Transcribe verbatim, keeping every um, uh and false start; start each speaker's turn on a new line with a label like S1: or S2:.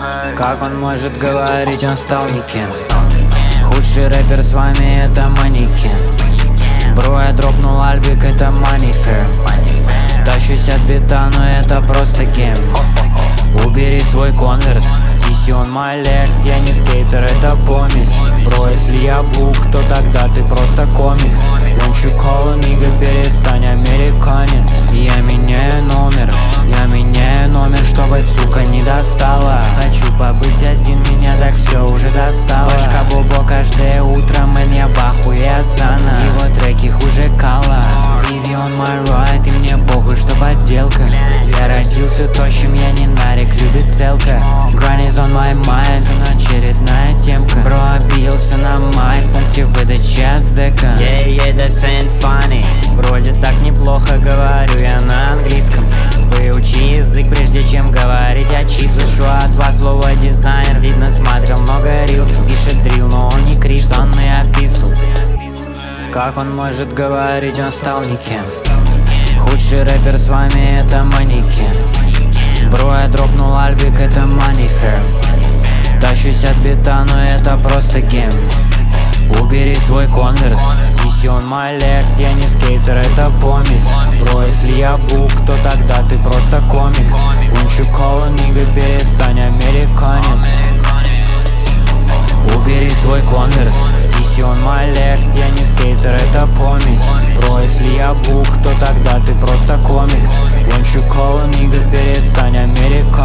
S1: Как он может говорить, он стал никем. Худший рэпер с вами это манекен. Бро, я дропнул альбик, это money fair. Тащусь от бита, но это просто гейм. Убери свой конверс, здесь он малек. Я не скейтер, это помесь. Бро, если я бук, то тогда ты просто комикс. Don't you call a nigga, перестань, американец. Я меняю номер, я меняю номер, чтобы, сука, не достала. Хочу побыть один, меня так все уже достало. Башка бобо каждое утро, мэн, я в ахуе от Зана. Его треки хуже Кала. Vivi on my right, и мне похуй, что подделка. Я родился тощим, я не нарик, любит целка. Grind is on my mind, он очередная темка. Бро, обиделся на май, пункте выдачи от сдека. Yeah, yeah, that's ain't funny. Вроде так неплохо говорю я на английском. Выучи язык, прежде чем говорить о числах. Слышу от вас слово дизайнер, видно, смотрел много рилсов. Пишет дрил, но он не криш, сонный описал. Как он может говорить, он стал никем. Худший рэпер с вами это манекен. Бро, я дропнул альбик, это money fair. Тащусь от бита, но это просто гейм. Убери свой конверс, здесь он малек. Я не скейтер, это помесь. Бро, если я бук, то тогда ты просто комикс. Don't you call a nigga, перестань, американец. Убери свой конверс, здесь он малек. Я не скейтер, это помесь. Бро, если я бук, то тогда ты просто комикс. Don't you call a nigga, перестань, американец.